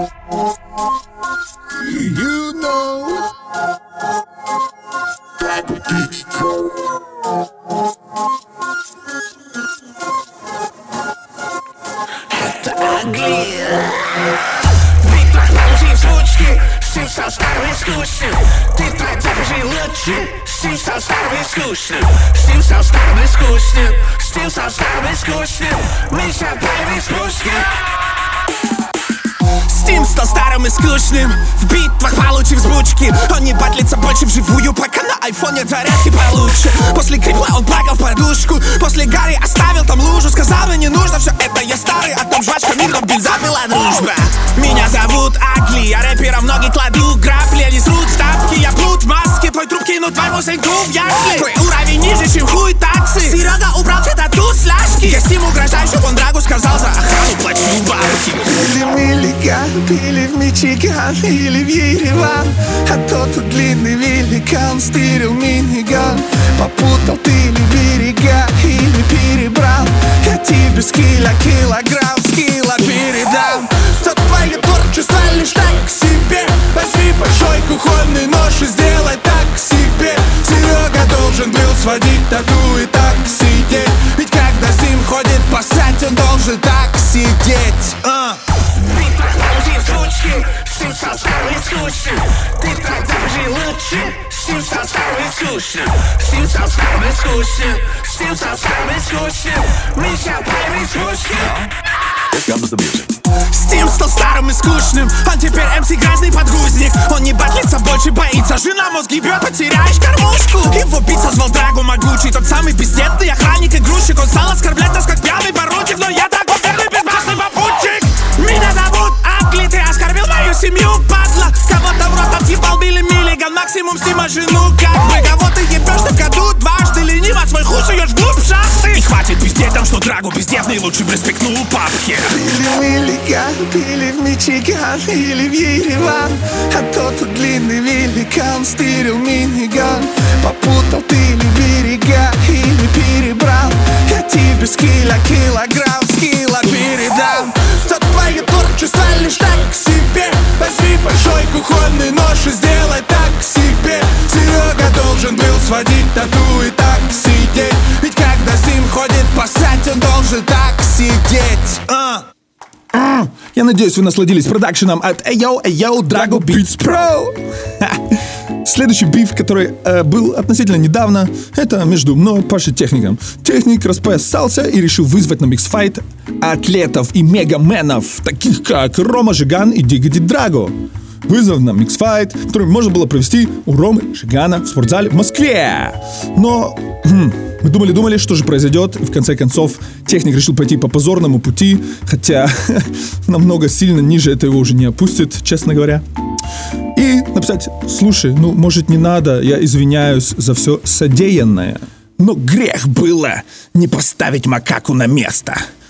You know это ugly. Битвах получив звучки, стиль стал старым и скучным. Ты тогда уже лучше. Стиль стал старым и скучным. Стиль стал старым и скучным. Стиль стал старым и скучным. Мы шагаем из пушки. Стим стал старым и скучным. В битвах получив звучки. Он не батлится больше вживую, пока на айфоне зарядки получше. После крипла он плакал в подушку. После Гарри оставил там лужу. Сказал, мне не нужно все это, я старый. А там жвачка мигом бенза была дружба. Меня зовут Агли, я рэпером ноги кладу. Грабли, они срут ставки, я плут в маске. Твой труп кинут двойной сеньку в ясли. Твой уровень ниже, чем хуй таксы. Серега убрал все тату с ляжки. Я с ним угрожаю, чтоб он Драгу сказал за охрану плачу бабки. Или Миллиган, или в Мичиган, или в Ереван. А тот тут длинный великан стырил миниган. Попутал ты или берега, или перебрал. Я тебе скилля килограмм скилла передам. Тот твое творчество лишь так себе. Возьми большой кухонный нож и сделай так себе. Серега должен был сводить тату и так сидеть. Ведь когда с ним ходит пасать, он должен так сидеть. Получив звучки, стиль стал старым и скучным. Ты тогда уже лучше. Стиль стал старым и скучным. Стиль стал старым и скучным. Стиль стал старым и скучным. Мы шагаем из пушки. Стим стал старым и скучным. Он теперь МС грязный подгузник. Он не батлится, больше боится. Жена мозг ебет, потеряешь кормушку. Его бить созвал Драгу могучий. Тот самый бездетный охранник и грузчик. Он стал оскорблять нас, как пьяный поручик. Но я так верный, безбашенный попутчик. Меня зовут Агли, ты оскорбил мою семью, падла. Кого-то в рот отъебал Билли Миллиган. Максимум Стима жену, как бы. Кого ты ебешь в году дважды. Лениво свой хуй суешь вглубь шахты. И хватит пиздеть там, что Драгу бездетный лучше бы респектнул папки. Или Миллиган, или в Мичиган, или в Ереван. А тот тут длинный великан стырил миниган. Попутал ты или берега, или перебрал. Я тебе скилля килограмм скилла передам. Тот твое творчество лишь так себе. Возьми большой кухонный нож и сделай так себе. Серега должен был сводить тату и так сидеть. Ведь когда с ним ходит пасать, он должен так сидеть. Я надеюсь, вы насладились продакшеном от Ayo Drago Beats Pro. Следующий биф, который был относительно недавно, это между мной и Пашей Техником. Техник распоясался и решил вызвать на миксфайт атлетов и мегаменов, таких как Рома Жиган и Дигити Драго. Вызвав на миксфайт, который можно было провести у Ромы Жигана в спортзале в Москве. Но мы думали, что же произойдет. И в конце концов Техник решил пойти по позорному пути. Хотя намного сильно ниже это его уже не опустит, честно говоря. И написать: слушай, может не надо, я извиняюсь за все содеянное. Но грех было не поставить макаку на место.